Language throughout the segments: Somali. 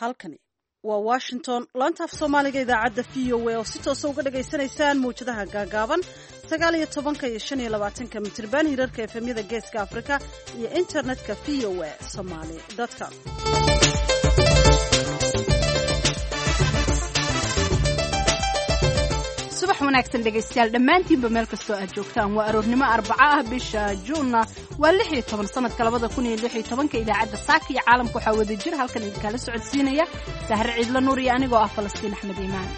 halkani waa Washington laanta af Soomaaliga idaacadda VOA oo si toos ah uga dhageysanaysaan muujadaha gaagaaban 19 iyo 25 mitirban hirarka FM-yada Geeska Afrika iyo internetka voasomali.com. subax wanaagsan dhegaystayaal dhammaantiinba meel kastoo aad joogtaan waa aroornimo Arbaca ah bisha Juunna waa 16 sanadka 2016 idaacadda Saaka iyo caalamka waxa wada jir halkan idinka la socodsiinaya Sahar Ciidla Nuur iyo anigoo ah Falastiin Axmed Iimaan.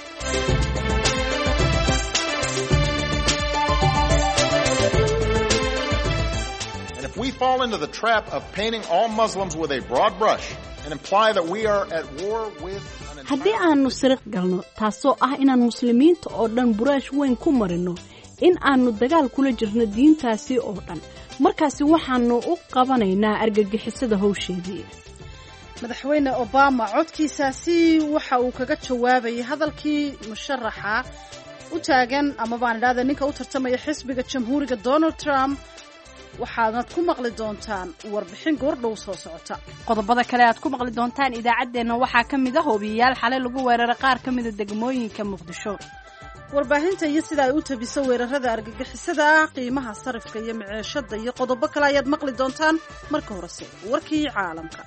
And if we fall into the trap of painting all Muslims with a broad brush and imply that we are at war with haddii aanu sariq galno taasoo ah inaan muslimiinta oo dhan buraash weyn ku marino in aanu dagaal kula jirno diintaasi oo dhan markaasi waxaanu u qabanaynaa argagixisada hawsheedii. Madaxweyne Obama codkiisaasi waxa uu kaga jawaabayay hadalkii musharaxa u taagan ama baan idhaahdaa ninka u tartamaya xisbiga Jamhuuriga Donald Trump. waxaad ku maqli doontaan warbixin goordhow soo socota. Qodobada kale aad ku maqli doontaan idaacadeena waxaa kamid ah hoobiyaal xalay lagu weeraray qaar kamid ah degmooyinka Muqdisho. Warbaahinta iyo sida ay u tabiso weerarada argagixisada, qiimaha sarifka iyo maciishada iyo qodobo kale ayaad maqli doontaan marka horese warkii caalamka.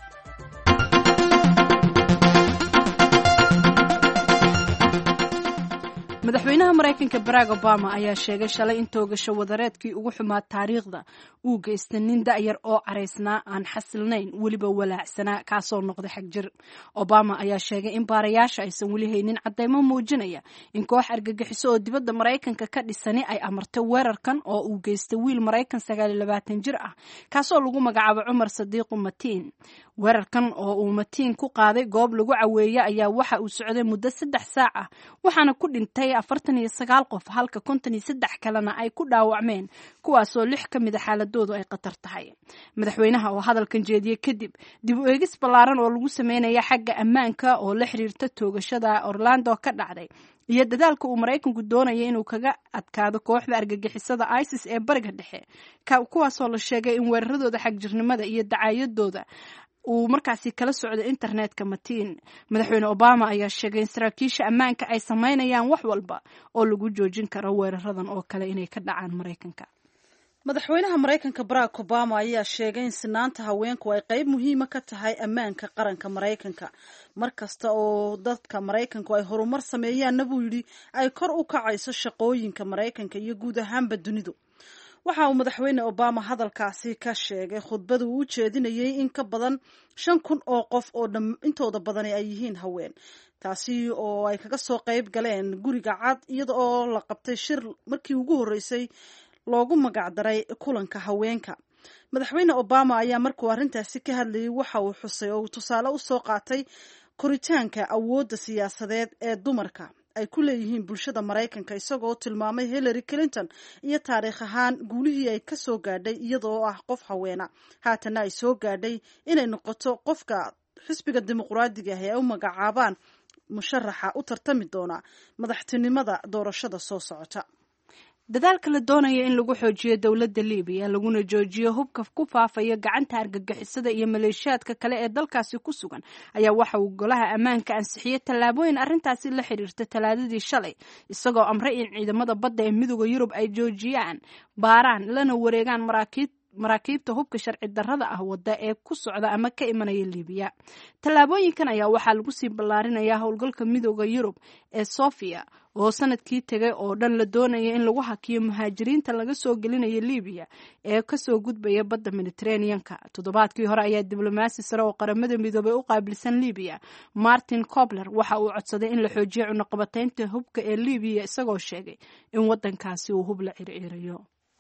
madaxweynaha Mareykanka Barack Obama ayaa sheegay shalay in toogasho wadareedkii ugu xumaa taariikhda uu geystay nin da'yar oo caraysnaa aan xasilnayn weliba walaacsana kaasoo noqday xagjir. Obama ayaa sheegay in baarayaasha aysan weli haynin cadeymo muujinaya in koox argagixiso oo dibadda Mareykanka ka dhisani ay amartay weerarkan oo uu geystay wiil Mareykan 29 jir ah kaasoo lagu magacaabo Cumar Sadiiq Matiin. weerarkan oo uu Matiin ku qaaday goob lagu caweeyay ayaa waxa uu socday muddo 3 saac ah waxaana ku dhintay 49 qof halka 53 kalena ay ku dhaawacmeen kuwaasoo 6 kamid ah xaaladoodu ay khatar tahay. Madaxweynaha oo hadalkan jeediyay kadib dib u eegis ballaaran oo lagu sameeyay xagga ammaanka oo la xiriirta toogashada Orlando ka dhacday iyo dadaalka uu Mareykanku doonayay inuu kaga adkaado kooxda argagixisada ISIS ee bariga dhexe kuwaasoo la sheegay in weeraradooda xagjirnimada iyo dacaayadooda uu markaasi kala socdo internetka Matiin. Madaxweyne Obama ayaa sheegay in saraakiisha ammaanka ay sameynayaan wax walba oo lagu joojin karo weeraradan oo kale inay ka dhacaan Mareykanka. Madaxweynaha Mareykanka Barack Obama ayaa sheegay in sinaanta haweenku ay qayb muhiim ah ka tahay ammaanka qaranka Mareykanka. Markasta oo dadka Mareykanku ay horumar sameeyaan buu yiri ay kor u kacayso shaqooyinka Mareykanka iyo guud ahaanba dunidu. waxa uu madaxweyne Obama hadalkaasi ka sheegay khudbad uu jeedinayay in ka badan 5,000 oo qof oo intooda badan ay yihiin haween taasi oo ay kaga soo qayb galeen guriga cad iyada oo la qabtay shir markii ugu horeysay loogu magac daray kulanka haweenka. Madaxweyne Obama ayaa markuu arrintaasi ka hadlayay waxa uu xusay oo tusaale u soo qaatay koritaanka awoodda siyaasadeed ee dumarka ay ku leeyihiin bulshada Mareykanka isagoo tilmaamay Hillary Clinton iyo taariikh ahaan guulihii ay ka soo gaadhay iyadoo ah qof haweena haatana ay soo gaadhay inay noqoto qofka xisbiga dimuqraadiga ah ee u magacaabaan musharaxa u tartami doona madaxtinimada doorashada soo socota. dadaalka la doonayo in lagu xoojiyo dawladda Liibiya laguna joojiyo hubka ku faafaya gacanta argagixisada iyo maleeshiyaadka kale ee dalkaasi ku sugan ayaa waxa uu golaha ammaanka ansixiyay tallaabooyin arrintaasi la xiriirta talaadadii shalay isagoo amray in ciidamada badda ee Midowga Yurub ay joojiyaan baaraan lana wareegaan maraakiibta hubka sharci darrada ah wada ee ku socda ama ka imanaya Liibiya. Tallaabooyinkan ayaa waxaa lagu sii ballaarinayaa howlgalka Midowga Yurub ee Sofia oo sanadkii tagay oo dhan la doonaya in lagu hakiyo muhaajiriinta laga soo gelinayo Liibiya ee ka soo gudbaya badda Mediterranean-ka. Toddobaadkii hore ayaa diblomaasi sare oo qaramada midoobay u qaabilsan Liibiya Martin Kobler waxa uu codsaday in la xoojiyo cunaqabataynta hubka ee Liibiya isagoo sheegay in wadankaasi uu hub la circirayo.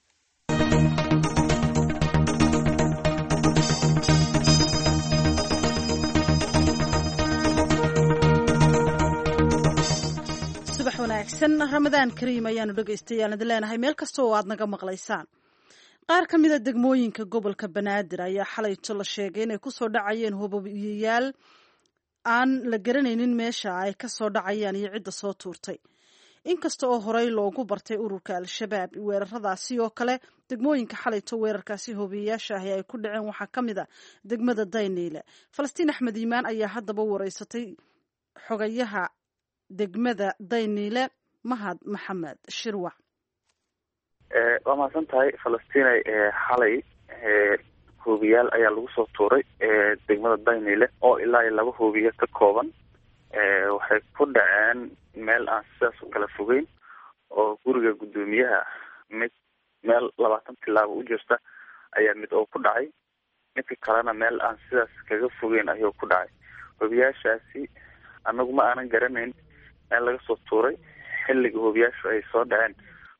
wanaagsan Ramadaan Kariim ayaanu dhageystayaal leenahay meel kasta oo aad naga maqlaysaan. qaar ka mid ah degmooyinka gobolka Banaadir ayaa xalayto la sheegay inay ku soo dhacayeen hoobiyaal aan la garanaynin meesha ay ka soo dhacayaan iyo cidda soo tuurtay. inkasta oo horey loogu bartay ururka al-shabaab weeraradaasi oo kale degmooyinka xalayto weerarkaasi hoobiyeyaasha ahi ay ku dhaceen waxaa ka mid a degmada dayniile. falastiin axmed iimaan ayaa haddaba wareysatay xogayaha degmada dayniile mahad maxamed shirwac. waa mahadsan tahay falastiinay. xalay hoobiyaal ayaa lagu soo tuuray degmada dayniile oo ilaa iyo 2 hoobiye ka kooban. waxay ku dhaceen meel aan sidaas u kala fogeyn oo guriga guddoomiyaha mid meel 20 tilaabo u jirta ayaa mid oo ku dhacay, midka kalena meel aan sidaas kaga fogeyn ayuu ku dhacay. hoobiyaashaasi anagu ma aanan garanayn meel laga soo tuuray. xilliga hoobiyaashu ay soo dhaceen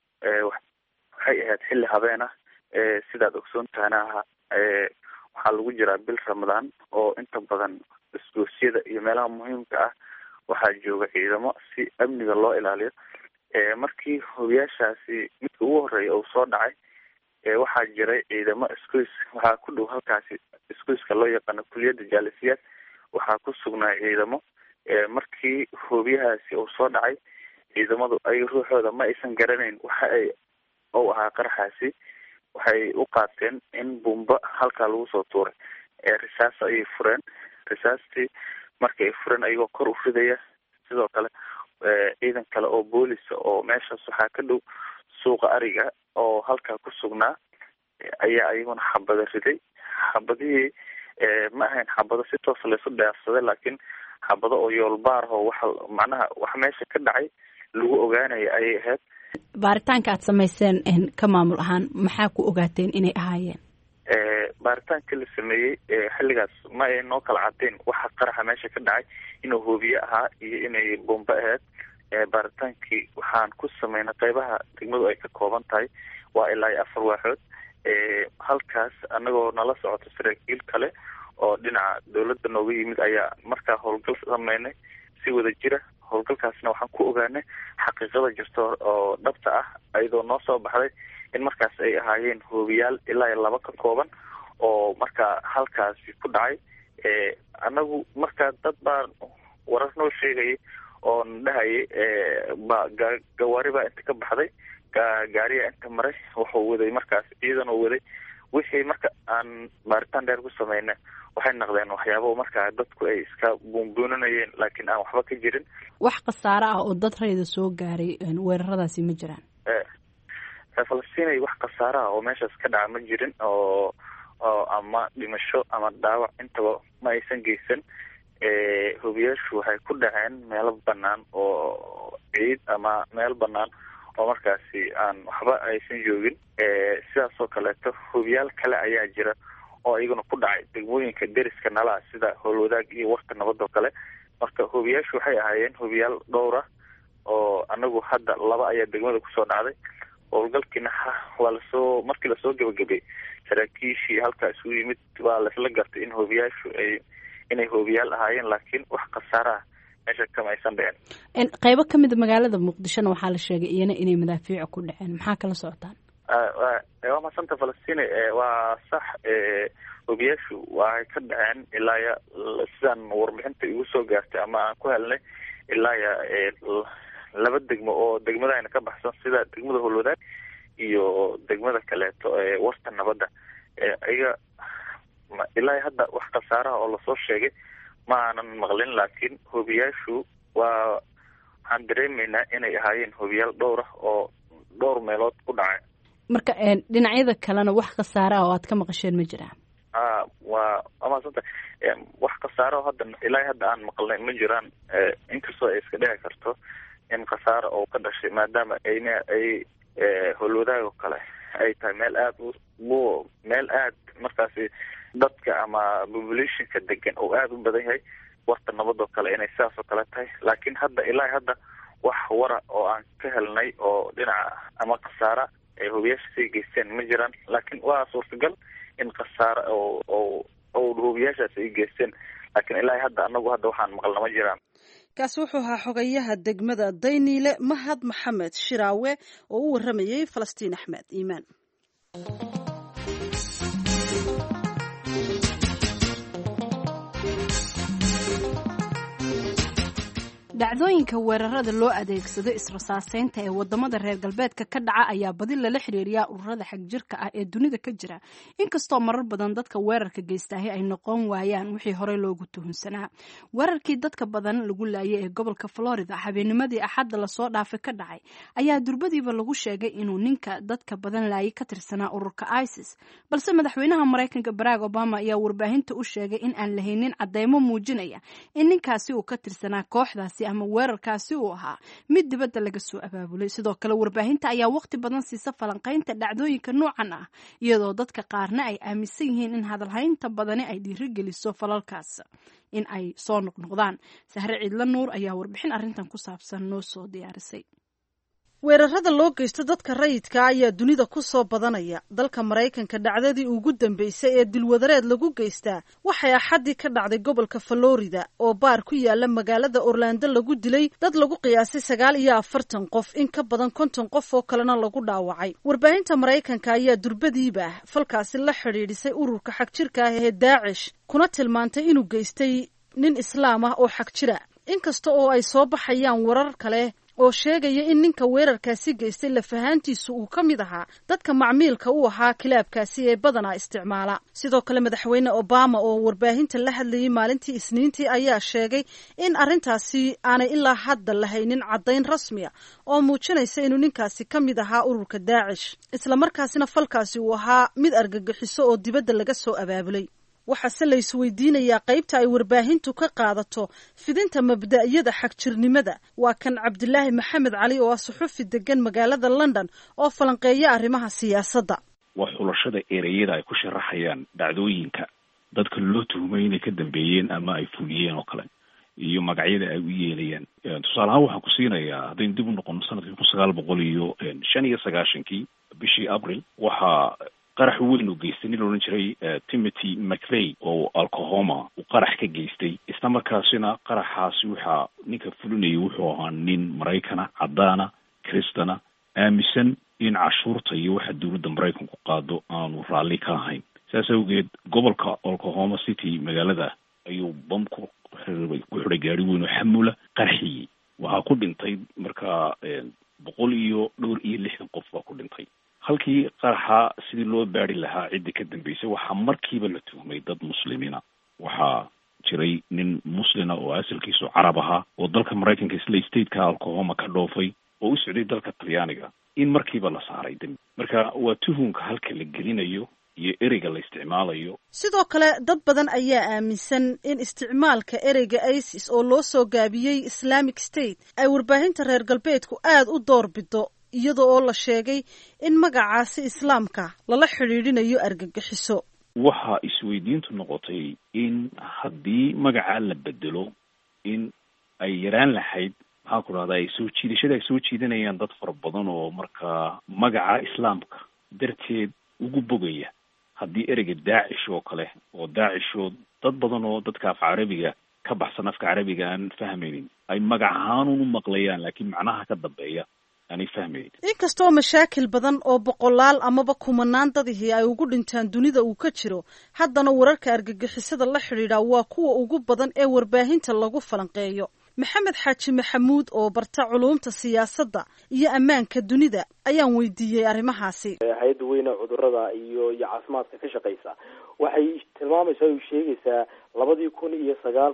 waxay ahayd xilli habeen ah. sidaad ogsoon tahana waxaa lagu jiraa bil ramadaan oo inta badan isgoosyada iyo meelaha muhiimka ah waxaa jooga ciidamo si amniga loo ilaaliyo. markii hoobiyaashaasi midka ugu horeeya uu soo dhacay waxaa jiray ciidamo isgoys waxaa ku dhow halkaasi isgoyska loo yaqaano kuliyadda jaalisiyaad waxaa ku sugnaa ciidamo. markii hoobiyahaasi uu soo dhacay ciidamadu ay ruuxooda ma aysan garanayn waxa ay u ahaa qaraxaasi. waxay u qaateen in bumba halkaa lagu soo tuuray. risaas ayay fureen. risaastii markii ay fureen ayagoo kor u ridaya. sidoo kale ciidan kale oo boolisa oo meeshaas waxaa ka dhow suuqa ariga oo halkaa ku sugnaa ayaa ayaguna xabado riday. xabadihii ma ahayn xabado si toosa laysu dheersaday, laakiin xabado oo yoolbaar oo wax meesha ka dhacay lagu ogaanaya ayay ahayd. baaritaanka aad samayseen ka maamul ahaan maxaa ku ogaateen inay ahaayeen? baaritaanka la sameeyey xilligaas ma ay noo kala cadeen waxa qaraxa meesha ka dhacay inuu hoobiye ahaa iyo inay bombe ahayd. baaritaankii waxaan ku sameynay qeybaha degmadu ay ka kooban tahay waa ilaa 4 waaxood. halkaas anagoo nala socoto saraakiil kale oo dhinaca dawladda nooga yimid ayaa markaa howlgal sameynay si wada jira. howlgalkaasna waxaan ku ogaanay xaqiiqada jirta oo dhabta ah ayadoo noo soo baxday in markaas ay ahaayeen hoobiyaal ilaa 2 ka kooban oo markaa halkaasi ku dhacay. anagu markaa dad baa warar noo sheegayay oo dhahayay gawaari baa inta ka baxday, gaariya inta maray, wuxuu waday markaas ciidan oo waday. wixii marka aan baaritaan dheer ku sameynay waxay noqdeen waxyaabo markaa dadku ay iska buunbuuninayeen laakiin aan waxba ka jirin. wax khasaare ah oo dad rayda soo gaaray weeraradaasi ma jiraan? falastiin wax khasaare ah oo meeshaas ka dhaca ma jirin oo ama dhimasho ama dhaawac intaba ma aysan geysan. hoobiyaashu waxay ku dhaceen meelo banaan oo ciid ama meel banaan oo markaasi aan waxba aysan joogin. sidaas oo kaleeto hoobiyaal kale ayaa jira oo iyaguna ku dhacay degmooyinka deriska nala sida howlwadaag iyo warka nabad oo kale. marka hoobiyaashu waxay ahaayeen hoobiyaal dhowra oo anagu hadda 2 ayaa degmada kusoo dhacday. howlgalkiina waa markii lasoo gabagabay saraakiishii halkaa isugu yimid waa laisla gartay in hoobiyaashu inay hoobiyaal ahaayeen, laakiin wax khasaare ah meesha kama aysan dhicin. qaybo ka mid a magaalada muqdishona waxaa la sheegay iyana inay madaafiica ku dhaceen. maxaa kala socotaan? waa maasanta falastiin. waa sax. hoobiyaashu waxay ka dhaceen ilaa sidaan warbixinta igu soo gaartay ama aan ku helnay ilaa 2 degmo oo degmadayna ka baxsan sida degmada howlwadaag iyo degmada kaleeto warta nabadda. iyaga ilaa hadda wax khasaaraha oo lasoo sheegay ma aanan maqlin, laakiin hoobiyaashu waxaan dareemaynaa inay ahaayeen hoobiyaal dhowr ah oo dhowr meelood ku dhacay. marka dhinacyada kalena wax khasaare ah oo aad ka maqasheen ma jiraan? waa amaasanta wax khasaare oo ilaa hadda aan maqlnay ma jiraan. inkastoo ay iska dhici karto in khasaare oo ka dhashay maadaama ay howlwadaag oo kale ay tahay meel aad markaasi dadka ama populationka degan oo aada u badan yahay. warta nabad oo kale inay sidaas oo kale tahay, laakiin ilaa hadda wax wara oo aan ka helnay oo dhinaca ama khasaara ay hoobiyaasha sii geysteen ma jiraan. laakiin waa suurtagal in khasaare oo hoobiyaashaas ay geysteen, laakiin ilaa hadda anagu waxaan maqalna ma jiraan. kaasi wuxuu ahaa xogayaha degmada dayniile mahad maxamed shiraawe oo u waramayay falastiin axmed iimaan. dhacdooyinka weerarada loo adeegsado israsaaseynta ee wadamada reer galbeedka ka dhaca ayaa badi lala xiriiriyaa ururada xagjirka ah ee dunida ka jira, inkastoo marar badan dadka weerarka geystaahi ay noqon waayaan wixii horey loogu tuhunsanaa. Weerarkii dadka badan lagu laayay ee gobolka Florida habeennimadii Axadda lasoo dhaafay ka dhacay ayaa durbadiiba lagu sheegay inuu ninka dadka badan laayay ka tirsanaa ururka ISIS, balse madaxweynaha Mareykanka Barack Obama ayaa warbaahinta u sheegay in aan lahaynin cadeymo muujinaya in ninkaasi uu ka tirsanaa kooxdaasi ama weerarkaasi uu ahaa mid dibadda laga soo abaabulay. Sidoo kale warbaahinta ayaa waqti badan siisa falanqaynta dhacdooyinka noocan ah, iyadoo dadka qaarna ay aaminsan yihiin in hadalhaynta badani ay dhiirigeliso falalkaas in ay soo noqnoqdaan. Sahre Ciidla Nuur ayaa warbixin arrintan ku saabsan noo soo diyaarisay. weerarada loo geysto dadka rayidka ayaa dunida ku soo badanaya. dalka Mareykanka dhacdadii ugu dambeysay ee dilwadareed lagu geystaa waxay Axaddii ka dhacday gobolka Florida oo baar ku yaala magaalada Orlando lagu dilay dad lagu qiyaasay 49 qof, in ka badan 50 qof oo kalena lagu dhaawacay. warbaahinta Mareykanka ayaa durbadiiba falkaasi la xiriirisay ururka xagjirka ah ee Daesh, kuna tilmaantay inuu geystay nin islaam ah oo xagjira, inkasta oo ay soo baxayaan warar kale oo sheegaya in ninka weerarkaasi geystay lafahaantiisu uu ka mid ahaa dadka macmiilka u ahaa kilaabkaasi ee badanaa isticmaala. sidoo kale madaxweyne Obama oo warbaahinta la hadlayay maalintii Isniintii ayaa sheegay in arrintaasi aanay ilaa hadda lahaynin caddayn rasmi ah oo muujinaysa inuu ninkaasi ka mid ahaa ururka Daesh, isla markaasina falkaasi uu ahaa mid argagixiso oo dibadda laga soo abaabulay. waxaase la isweydiinayaa qaybta ay warbaahintu ka qaadato fidinta mabda'yada xagjirnimada. waa kan Cabdilaahi Maxamed Cali oo ah suxufi degan magaalada London oo falanqeeya arrimaha siyaasadda. waa xulashada ereyada ay ku sharaxayaan dhacdooyinka dadka loo tuhmay inay ka dambeeyeen ama ay fuliyeen oo kale, iyo magacyada ay u yeelayaan. tusaale ahaan waxaan ku siinayaa haddaynu dib u noqono sanadkii 1995 bishii Abril waxaa qarax weyn uu geystay nin loodhan jiray Timothy McVeigh oo Oklahoma uu qarax ka geystay. isla markaasina qaraxaasi waxaa ninka fulinayay wuxuu ahaa nin Maraykana, caddaana, kristana, aaminsan in cashuurta iyo waxa dowladda Maraykanku qaado aanu raalli ka ahayn. saas awgeed gobolka Oklahoma City magaalada ayuu bam ku xidhay gaari weyn oo xamula qarxiyey. waxaa ku dhintay markaa 160 qof baa ku dhintay. halkii qaraxa sidii loo baari lahaa cidda ka dambeysay waxaa markiiba la tuhmay dad muslimiina. waxaa jiray nin muslina oo asalkiisu carab ahaa oo dalka Mareykanka isla stateka Oklahoma ka dhoofay oo u socday dalka Talyaaniga, in markiiba la saaray dambi. marka waa tuhunka halka la gelinayo iyo ereyga la isticmaalayo. sidoo kale dad badan ayaa aaminsan in isticmaalka ereyga ISIS oo loo soo gaabiyey Islamic State ay warbaahinta reer galbeedku aad u doorbido, iyadoo oo la sheegay in magacaasi islaamka lala xidhiidhinayo argagixiso. waxaa isweydiintu noqotay in haddii magacaa la bedelo in ay yaraan lahayd maxaa ku dhahdaa ay soo jiidanayaan dad fara badan oo markaa magaca islaamka darteed ugu bogaya. haddii ereyga Daacish oo kale oo Daacishoo dad badan oo dadka af carabiga ka baxsan afka carabiga aan fahmaynin ay magac ahaan u maqlayaan, laakiin macnaha ka dambeeya inkastoo mashaakil badan oo boqolaal amaba kumanaan dadihii ay ugu dhintaan dunida uu ka jiro, haddana wararka argagixisada la xidhiidha waa kuwa ugu badan ee warbaahinta lagu falanqeeyo. Maxamed Xaaji Maxamuud oo barta culuumta siyaasadda iyo ammaanka dunida ayaan weydiiyey arrimahaasi. hay'adda weyne cudurrada iyo caafimaadka ka shaqeysa waxay tilmaamaysaa oo sheegaysaa 2009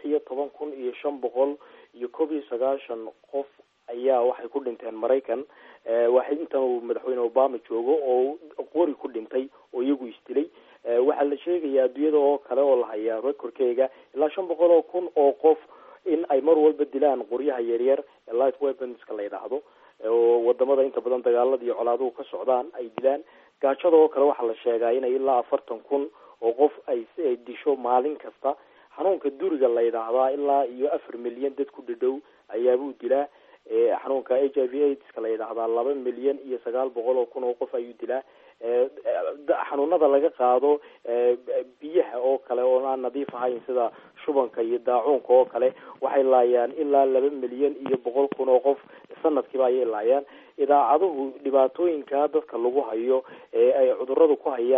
16,591 qof ayaa waxay ku dhinteen Mareykan. waxay inta uu madaxweyne Obama joogo oo qori ku dhintay oo iyagu istilay. waxaa la sheegayaa adduunyada oo kale oo la hayaa recordkeega ilaa 500,000 oo qof in ay mar walba dilaan qoryaha yaryar light weaponska la yiraahdo oo wadamada inta badan dagaalada iyo colaaduhu ka socdaan ay dilaan. gaajada oo kale waxaa la sheegaa in ilaa 40,000 oo qof ay disho maalin kasta. xanuunka duriga la yiraahdaa ilaa iyo 4 milyan dad ku dhadhow ayaabuu dilaa. xanuunka HIV/AIDS la yiraahdaa 2,900,000 oo qof ayuu dilaa. xanuunada laga qaado biyaha oo kale oo aan nadiif ahayn sida shubanka iyo daacuunka oo kale waxay laayaan ilaa 2,100,000 oo qof sanadkiiba ayay laayaan. idaacaduhu dhibaatooyinka dadka lagu hayo ay cudurradu ku hayaan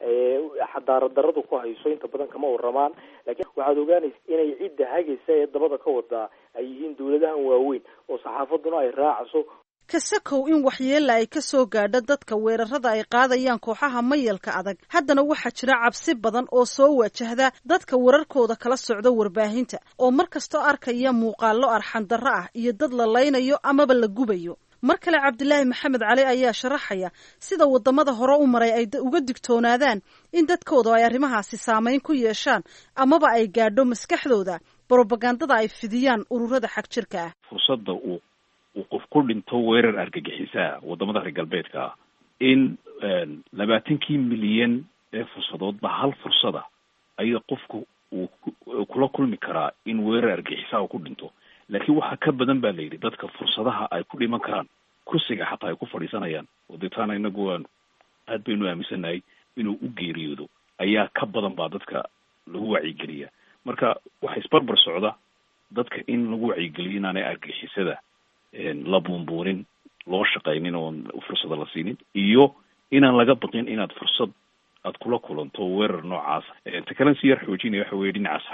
xadaarad daradu ku hayso inta badan kama waramaan, laakiin waxaad ogaanaysa inay cidda hagaysa ee dabada ka wadaa ay yihiin dawladahan waaweyn oo saxaafaduna ay raacayso. kasakow in waxyeella ay ka soo gaadho dadka weerarada ay qaadayaan kooxaha mayalka adag, haddana waxaa jira cabsi badan oo soo wajahda dadka wararkooda kala socda warbaahinta oo mar kastoo arkaya muuqaallo arxandarro ah iyo dad la laynayo amaba la gubayo. mar kale cabdilaahi maxamed cali ayaa sharaxaya sida wadamada hore u maray ay uga digtoonaadaan in dadkooda ay arrimahaasi saameyn ku yeeshaan amaba ay gaadho maskaxdooda brobagandada ay fidiyaan ururada xag jirka ah. fursadda uu qof ku dhinto weerar argagixisaa wadamada reer galbeedka in 20 milyan ee fursadoodba hal fursada ayaa qofku uu kula kulmi karaa in weerar argagixisaa ku dhinto. laakiin waxa ka badan baa la yidhi dadka fursadaha ay ku dhiman karaan kursiga xataa ay ku fadhiisanayaan waditaana inagu aan aad baynu aaminsanahay inuu u geeriyoodo ayaa ka badan baa dadka lagu wacyigeliya. marka waxa isbarbar socda dadka in lagu wacyigeliyo inaanay argagixisada la buunbuunin loo shaqaynin oo fursada la siinin iyo inaan laga baqin inaad fursad aad kula kulanto weerar noocaas. inta kale si yar xoojinaya waxa weeye dhinaca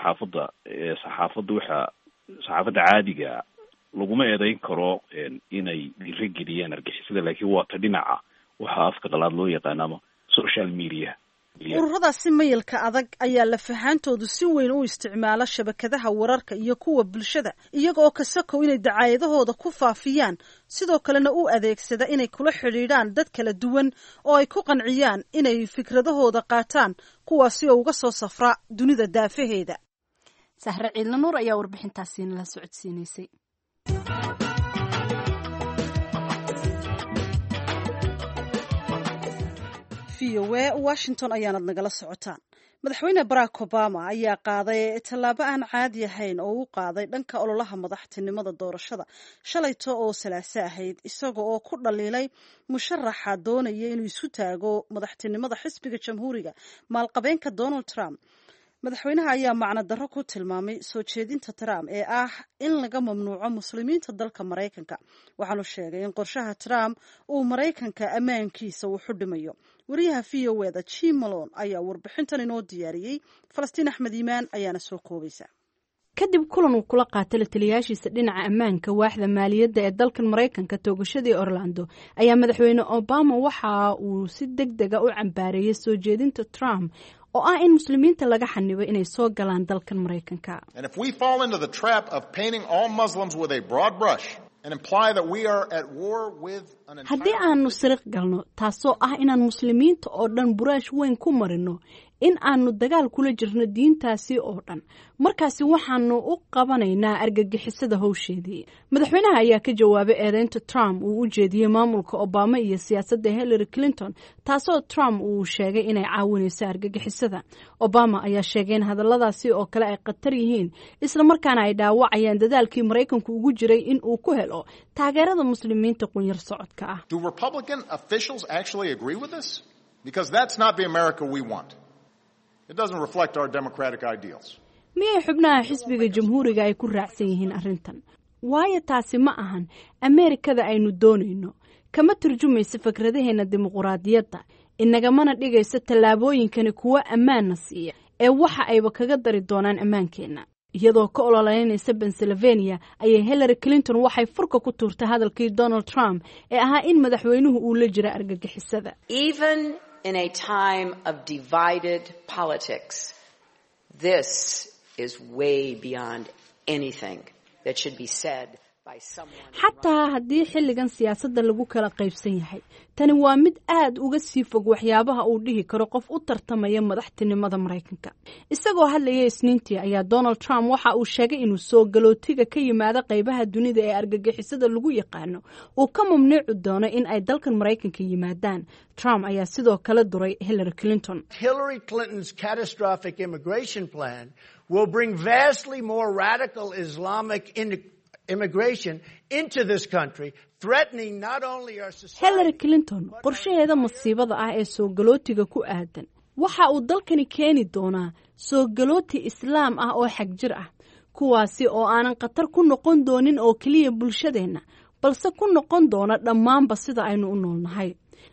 saxaafadda caadiga laguma eedayn karo inay dhiirigeliyaan argixisada, laakiin waa ta dhinaca waxa afka qalaad loo yaqaanama social media. ururadaasi mayalka adag ayaa lafahaantoodu si weyn u isticmaala shabakadaha wararka iyo kuwa bulshada, iyaga oo kasakow inay dacaayadahooda ku faafiyaan sidoo kalena u adeegsada inay kula xidhiidhaan dad kala duwan oo ay ku qanciyaan inay fikradahooda qaataan, kuwaasi oo uga soo safra dunida daafaheeda. sahre ciidla nuur ayaa warbixintaasi nala socodsiinaysay. VOA Washington ayaanad nagala socotaan. madaxweyne Barack Obama ayaa qaaday tallaabo aan caadi ahayn oo uu qaaday dhanka ololaha madaxtinimada doorashada shalayto oo Salaaso ahayd, isaga oo ku dhaliilay musharaxa doonaya inuu isu taago madaxtinimada xisbiga jamhuuriga maalqabeenka Donald Trump. madaxweynaha ayaa macno darro ku tilmaamay soo jeedinta Trump ee ah in laga mamnuuco muslimiinta dalka Mareykanka, waxaanu sheegay in qorshaha Trump uu Mareykanka ammaankiisa uu xudhimayo. wariyaha VOA-da Jim Malone ayaa warbixintan inoo diyaariyey. Falastiin Axmed Iimaan ayaana soo koobaysa. kadib kulan uu kula qaatay taliyaashiisa dhinaca ammaanka waaxda maaliyadda ee dalkan Mareykanka toogashadii Orlando ayaa madaxweyne Obama waxa uu si degdega u cambaareeyay soo jeedinta Trump oo ah in muslimiinta laga xanibo inay soo galaan dalkan Mareykanka. And if we fall into the trap of painting all Muslims with a broad brush and imply that we are at war with an entire... haddii aanu sariiq galno taasoo ah inaan muslimiinta oo dhan buraash weyn ku marino in aanu dagaal kula jirno diintaasi oo dhan, markaasi waxaanu u qabanaynaa argagixisada howsheedii. madaxweynaha ayaa ka jawaabay eedeynta Trump uu u jeediyey maamulka Obama iyo siyaasadda Hillary Clinton, taasoo Trump uu sheegay inay caawinayso argagixisada. Obama ayaa sheegay in hadalladaasi oo kale ay khatar yihiin, isla markaana ay dhaawacayaan dadaalkii Mareykanku ugu jiray in uu ku helo taageerada muslimiinta qunyar socodka ah. Do Republican officials actually agree with this? Because that's not the America we want. It doesn't reflect our democratic ideals. miyay xubnaha xisbiga jamhuuriga ay ku raacsan yihiin arrintan? waayo taasi ma ahan Ameerikada aynu doonayno, kama turjumayso fikradaheena dimuqraadiyadda, inagamana dhigayso tallaabooyinkani kuwa ammaanna siiya ee waxa ayba kaga dari doonaan ammaankeena. iyadoo ka ololeynaysa Pennsylvania ayay Hillary Clinton waxay furka ku tuurtay hadalkii Donald Trump ee ahaa in madaxweynuhu uu la jira argagixisada. Even in a time of divided politics, this is way beyond anything that should be said by someone. xataa haddii xilligan siyaasadda lagu kala qaybsan yahay, tani waa mid aad uga sii fog waxyaabaha uu dhihi karo qof u tartamaya madaxtinimada Mareykanka. isagoo hadlayay Isniintii ayaa Donald Trump waxa uu sheegay inuu soo galootiga ka yimaada qaybaha dunida ee argagixisada lagu yaqaano uu ka mamnuuci doono in ay dalkan Mareykanka yimaadaan. Trump ayaa sidoo kale duray Hillary Clinton. Hillary Clinton's catastrophic immigration plan will bring vastly more radical Islamic immigration into this country, threatening not only our society. Hillary Clinton qorshaheeda masiibada ah ee soo galootiga ku aadan waxa uu dalkani keeni doonaa soo galooti islaam ah oo xag jir ah, kuwaasi oo aanan khatar ku noqon doonin oo kaliya bulshadeena, balse ku noqon doona dhammaanba sida aynu u noolnahay.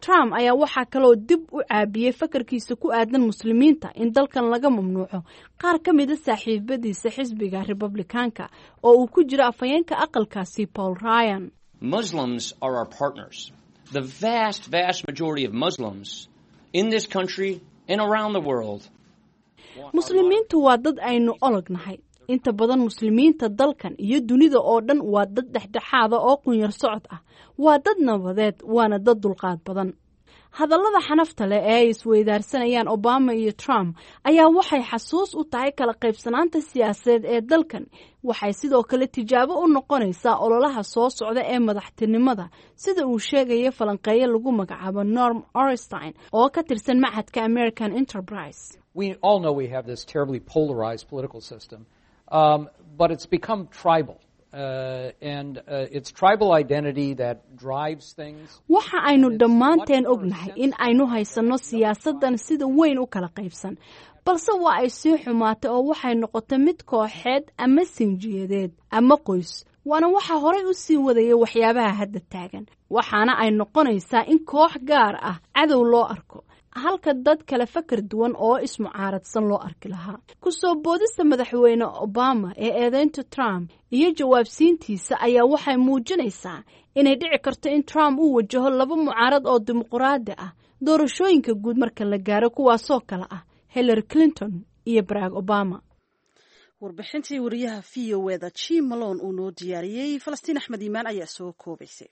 Trump ayaa waxaa kaloo dib u caabiyey fakarkiisa ku aadan muslimiinta in dalkan laga mamnuuco qaar ka mid ah saaxiibadiisa xisbiga Republicaanka oo uu ku jiro afhayeenka aqalkaasi Paul Ryan. Muslims are our partners. The vast majority of Muslims in this country and around the world. Muslimiintu waa dad aynu olognahay. Inta badan muslimiinta dalkan iyo dunida oo dhan waa dad dhexdhexaada oo qunyar socod ah. Waa dad nabadeed, waana dad dulqaad badan. Hadallada xanafta leh ee ay isweydaarsanayaan Obama iyo Trump ayaa waxay xasuus u tahay kala qaybsanaanta siyaasadeed ee dalkan. Waxay sidoo kale tijaabo u noqonaysaa ololaha soo socda ee madaxtinimada, sida uu sheegay falanqeeye lagu magacaabo Norm Ornstein oo ka tirsan Machadka American Enterprise. We all know we have this terribly polarized political system, but it's become tribal. It's tribal identity that drives things. Waxa aynu dhammaanteen ognahay in aynu haysano siyaasadan sida weyn u kala qaybsan, balse waa ay sii xumaatay oo waxay noqotay mid kooxeed ama sinjiyadeed ama qoys. Waana waxa horey u sii wadaya waxyaabaha hadda taagan. Waxaana ay noqonaysaa in koox gaar ah cadow loo arko, halka dad kale fakar duwan oo ismucaaradsan loo arki lahaa. Ku soo boodista madaxweyne Obama ee eedeynta Trump iyo jawaabsiintiisa ayaa waxay muujinaysaa inay dhici karto in Trump uu wajaho laba mucaarad oo dimuqraadi ah doorashooyinka guud marka la gaaro, kuwaasoo kale ah Hillary Clinton iyo Barack Obama. warbixintii wariyaha VOA-da Jim Malone uu noo diyaariyey. Falastiin Axmed Iimaan ayaa soo koobaysay.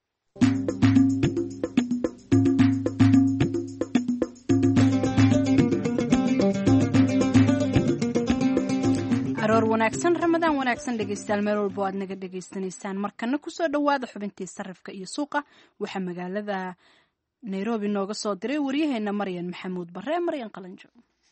aroor wanaagsan, ramadaan wanaagsan dhegaystayaal meel walba aad naga dhegaysanaysaan. markana kusoo dhawaada xubintii sarifka iyo suuqa. waxaa magaalada Nairobi nooga soo diray waryaheena Maryan Maxamuud Barre. Maryan Qalanjo.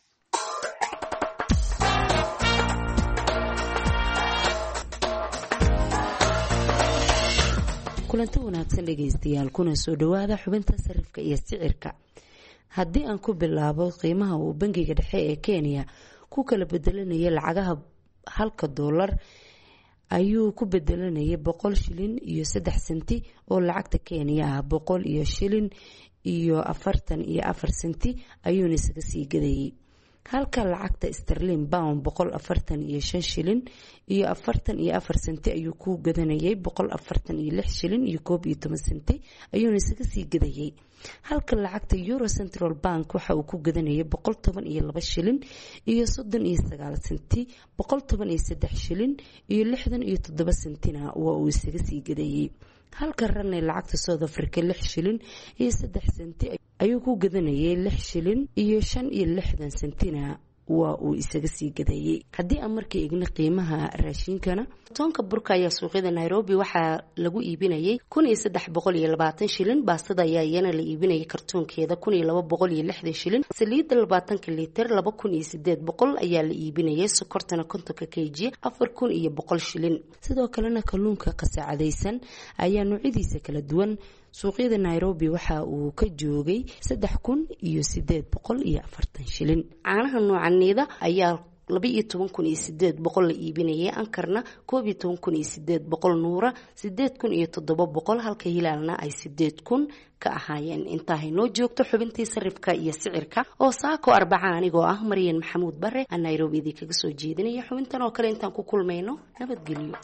kulanti wanaagsan dhegaystayaal, kuna soo dhawaada xubinta sarifka iyo sicirka. haddii aan ku bilaabo qiimaha uu bangiga dhexe ee Kenya ku kala bedelanaya lacagaha halka dollar ayuu ku bedelanayay 100 shilin iyo 3 senti oo lacagta Kenya ah, 100 iyo shilin iyo 44 senti ayuuna isaga sii gadayay. halka lacagta sterling pound 145 shilin iyo 44 senti ayuu ku gadanayay, 146 shilin iyo 12 senti ayuuna isaga sii gadayay. halka lacagta euro central bank waxa uu ku gadanayay 112 shilin iyo 39 senti, 113 shilin iyo 67 sentina waa uu isaga sii gadayay. halka ranay lacagta South Africa 6 shilin iyo 3 senti ayuu ku gadanayay, 6 shilin iyo 65 sentina waa uu isaga sii gadayay. haddii aan markii igna qiimaha raashinkana, toonka burka ayaa suuqyada Nairobi waxaa lagu iibinayay 1320 shilin, baastada ayaa iyana la iibinayay kartoonkeeda 1260 shilin, saliidda 20 litir 2800 ayaa la iibinayay, sokortana 50 kg 4100 shilin. sidoo kalena kalluunka qasacadaysan ayaa noocyadiisa kala duwan suuqyada Nairobi waxa uu ka joogay 3840 shilin. caanaha noocanida ayaa 12800 la iibinayay, ankarna 12800, nuura 8700, halka hilaalna ay 8000 ka ahaayeen. intaa haynoo joogto xubintii sarifka iyo sicirka oo saako arbaca anigoo ah Maryan Maxamuud Barre aan Nairobi kaga soo jeedinaya. xubintan oo kale intaan ku kulmayno, nabadgelyo.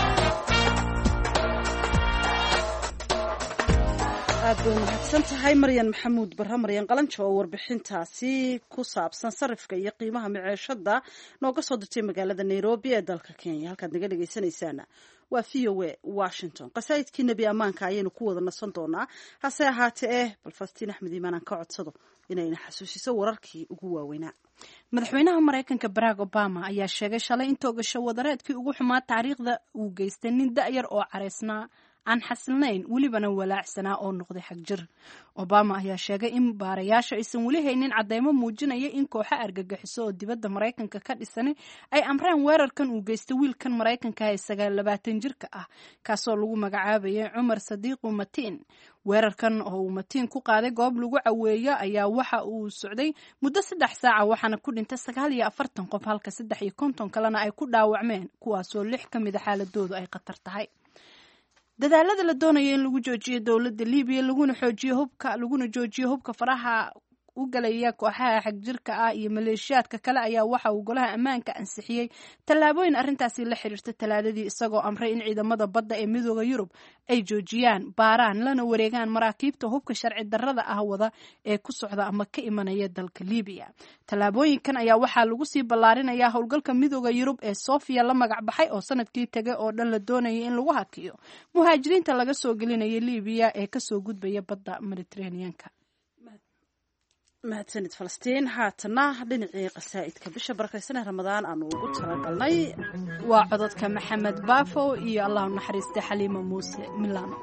aad bay mahadsan tahay Maryan Maxamuud Barre. Maryan Qalanjo oo warbixintaasi ku saabsan sarifka iyo qiimaha maciishada nooga soo dirtay magaalada Nairobi ee dalka Kenya. halkaad naga dhagaysanaysaana waa VOA Washington. qasaa'idkii Nabi Amaanka ayaynu ku wada nasan doonaa. hase ahaatee bal Falastiin Axmed Iimaan ka codsado inayna xasuusiso wararkii ugu waaweynaa. madaxweynaha Mareykanka Barack Obama ayaa sheegay shalay in toogasho wadareedkii ugu xumaa taariikhda uu geystay nin da'yar oo careysnaa aan xasilnayn welibana walaacsanaa oo noqday xag jir. Obama ayaa sheegay in baarayaasha aysan weli haynin cadeymo muujinaya in kooxo argagixiso oo dibadda Mareykanka ka dhisan ay amreen weerarkan uu geystay wiilkan Mareykanka ee 29 jirka ah, kaasoo lagu magacaabayay Cumar Sadiiqu Matiin. weerarkan oo uu Matiin ku qaaday goob lagu caweeyo ayaa waxa uu socday muddo 3 saac waxaana ku dhintay 49 qof, halka 53 kalena ay ku dhaawacmeen, kuwaasoo 6 ka mid ah xaaladoodu ay khatar tahay. dadaalada la doonaya in lagu joojiyo dowladda libiya laguna joojiyo hubka faraha u galaya kooxaha xagjirka ah iyo maleeshiyaadka kale ayaa waxa uu golaha ammaanka ansixiyey tallaabooyin arrintaasi la xiriirta talaadadii isagoo amray in ciidamada badda ee midooda yurub ay joojiyaan baaraan lana wareegaan maraakiibta hubka sharci darrada ah wada ee ku socda ama ka imanaya dalka libiya tallaabooyinkan ayaa waxaa lagu sii ballaarinayaa howlgalka midooda yurub ee sofia la magac baxay oo sanadkii tegay oo dhan la doonayay in lagu hakiyo muhaajiriinta laga soo gelinaya libiya ee kasoo gudbaya badda mediterraneanka. mahadsanid falastiin haatana dhinacii qasaa'idka bisha barakaysanee ramadaan aanu ugu talagalnay waa cododka maxamed baafo iyo allahu naxariista xaliima muuse milano.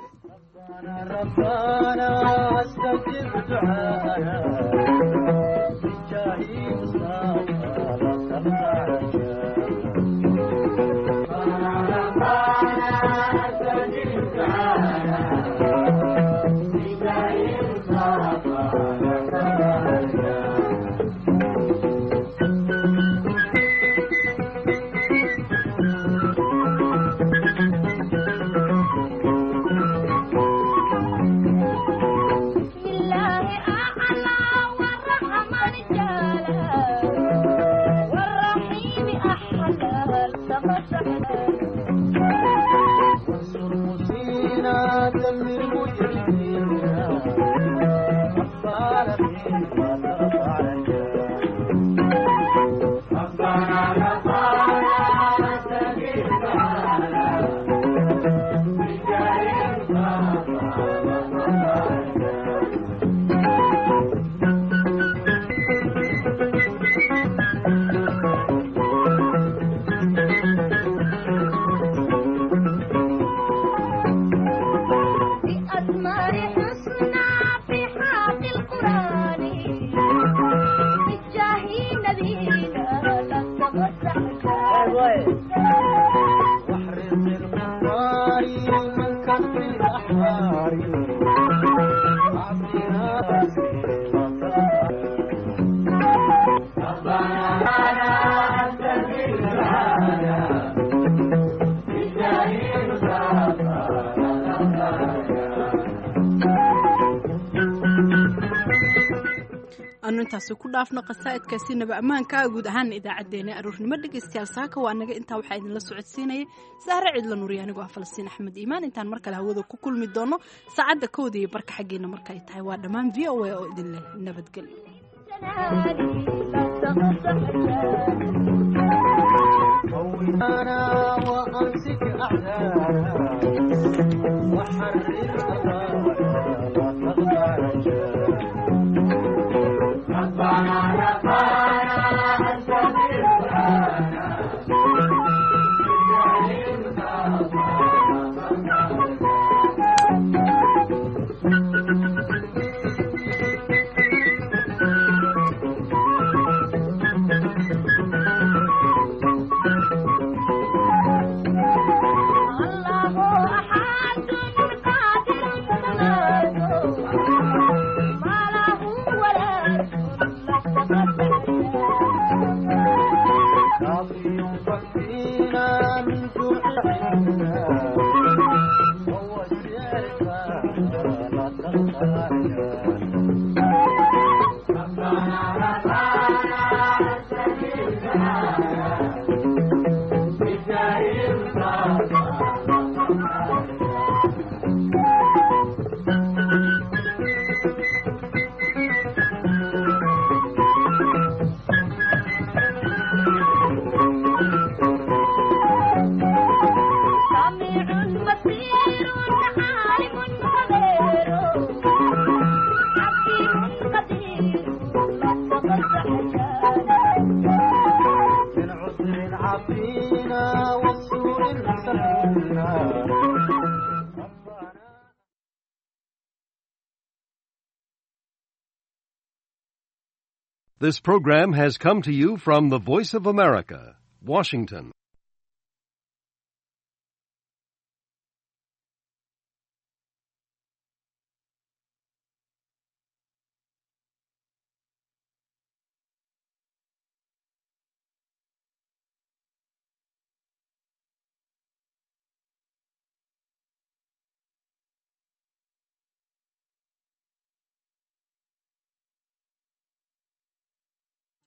intaasi ku dhaafno qasaa'idkaasi naba ammaanka guud ahaan idaacadeena aroornimo dhegeystayaal saaka waa anaga intaa waxaa idinla socodsiinayay Sahra Cidla Nuuri anigoo Falastiin Axmed Iimaan intaan mar kale hawada ku kulmi doono saacada 1 iyo barka xageena markay tahay waa dhamaan VOA oo idin leh nabadgelyo وأمسك أعداء وحرر ربنا This program has come to you from the Voice of America, Washington.